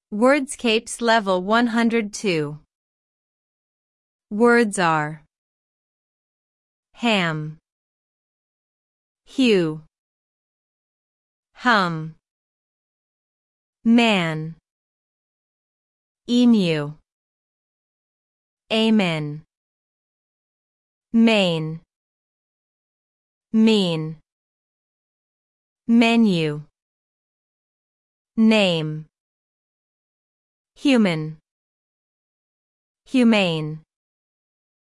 Wordscapes Level 102. Words are ham, hue, hum, man, emu, amen, main, mean, menu, name, human, humane.